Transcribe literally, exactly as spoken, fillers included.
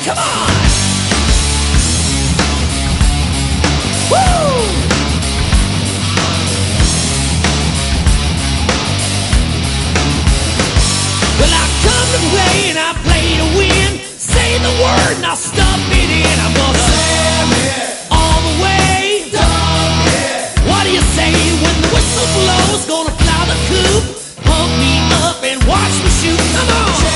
Come on! Woo! Well, I come to play and I play to win. Say the word and I'll stuff it in. I'm gonna slam it all the way. Dunk it. What do you say when the whistle blows? Gonna fly the coop, pump me up and watch me shoot. Come on!